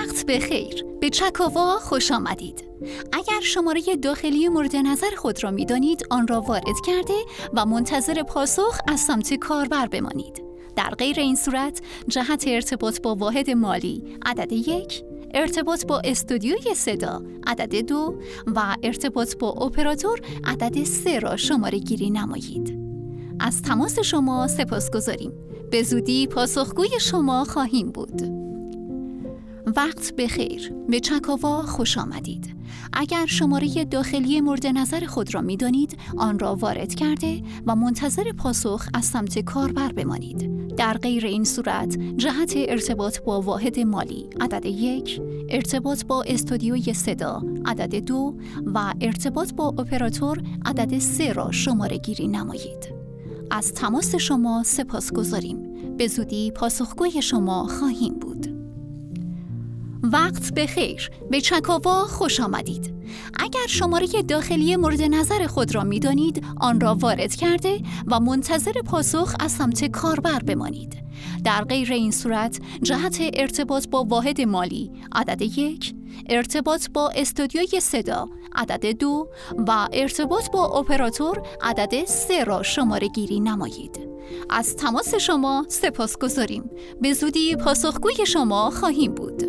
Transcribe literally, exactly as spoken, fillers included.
وقت بخیر. به چکاوا خوش آمدید. اگر شماره داخلی مورد نظر خود را می‌دانید، آن را وارد کرده و منتظر پاسخ از سمت کاربر بمانید. در غیر این صورت جهت ارتباط با واحد مالی عدد یک، ارتباط با استودیوی صدا عدد دو و ارتباط با اپراتور عدد سه را شماره گیری نمایید. از تماس شما سپاسگزاریم. به زودی پاسخگوی شما خواهیم بود. وقت بخیر. به چکاوا خوش آمدید. اگر شماره داخلی مورد نظر خود را می‌دانید، آن را وارد کرده و منتظر پاسخ از سمت کاربر بمانید. در غیر این صورت جهت ارتباط با واحد مالی عدد یک، ارتباط با استودیوی صدا عدد دو و ارتباط با اپراتور عدد سه را شماره گیری نمایید. از تماس شما سپاسگزاریم. به زودی پاسخگوی شما خواهیم بود. وقت بخیر. به چکاوا خوش آمدید. اگر شماره داخلی مورد نظر خود را می‌دانید، آن را وارد کرده و منتظر پاسخ از سمت کاربر بمانید. در غیر این صورت جهت ارتباط با واحد مالی عدد یک، ارتباط با استودیوی صدا عدد دو و ارتباط با اپراتور عدد سه را شماره گیری نمایید. از تماس شما سپاسگزاریم. به زودی پاسخگوی شما خواهیم بود.